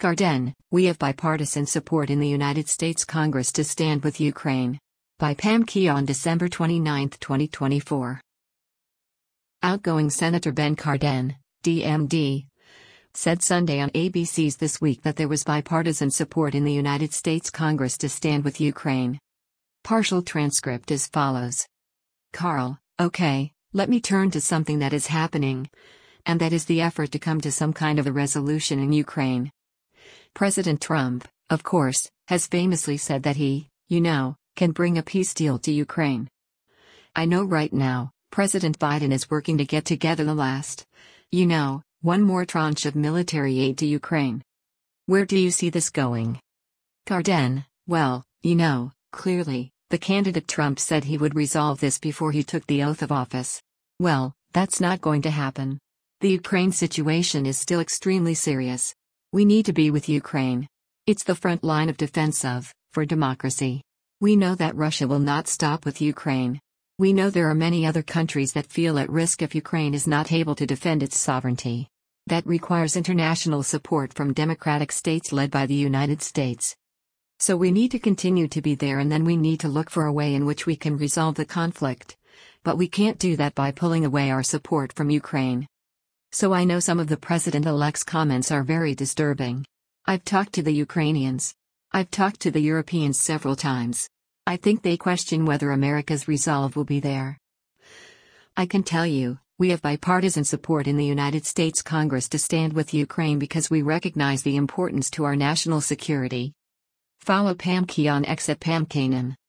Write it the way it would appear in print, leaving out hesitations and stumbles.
Garden, we have bipartisan support in the United States Congress to stand with Ukraine. By Pam Kia on December 29, 2024. Outgoing Senator Ben Cardin, DMD, said Sunday on ABC's This Week that there was bipartisan support in the United States Congress to stand with Ukraine. Partial transcript as follows. Carl, okay, let me turn to something that is happening, and that is the effort to come to some kind of a resolution in Ukraine. President Trump, of course, has famously said that he, can bring a peace deal to Ukraine. I know right now, President Biden is working to get together the last, one more tranche of military aid to Ukraine. Where do you see this going? Cardin, well, clearly, the candidate Trump said he would resolve this before he took the oath of office. Well, that's not going to happen. The Ukraine situation is still extremely serious. We need to be with Ukraine. It's the front line of defense for democracy. We know that Russia will not stop with Ukraine. We know there are many other countries that feel at risk if Ukraine is not able to defend its sovereignty. That requires international support from democratic states led by the United States. So we need to continue to be there, and then we need to look for a way in which we can resolve the conflict. But we can't do that by pulling away our support from Ukraine. So I know some of the president-elect's comments are very disturbing. I've talked to the Ukrainians. I've talked to the Europeans several times. I think they question whether America's resolve will be there. I can tell you, we have bipartisan support in the United States Congress to stand with Ukraine because we recognize the importance to our national security. Follow Pam Kia on X at Pam Kanan.